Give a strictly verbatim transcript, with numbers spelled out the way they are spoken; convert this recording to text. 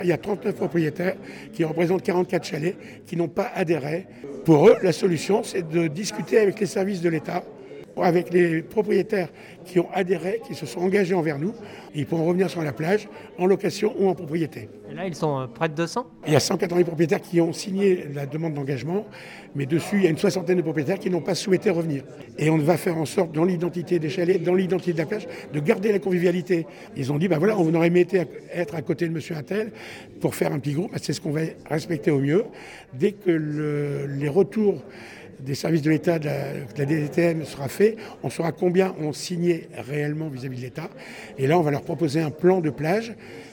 Il y a trente-neuf propriétaires qui représentent quarante-quatre chalets qui n'ont pas adhéré. Pour eux, la solution, c'est de discuter avec les services de l'État, avec les propriétaires qui ont adhéré, qui se sont engagés envers nous. Ils pourront revenir sur la plage en location ou en propriété. Et là, ils sont près de deux cents. Il y a cent quatre-vingts propriétaires qui ont signé la demande d'engagement, mais dessus, il y a une soixantaine de propriétaires qui n'ont pas souhaité revenir. Et on va faire en sorte, dans l'identité des chalets, dans l'identité de la plage, de garder la convivialité. Ils ont dit, ben voilà, on aurait aimé être à côté de monsieur Untel pour faire un petit groupe. C'est ce qu'on va respecter au mieux. Dès que le, les retours des services de l'État, de la, de la D T M sera fait, on saura combien ont signé réellement vis-à-vis de l'État. Et là, on va leur proposer un plan de plage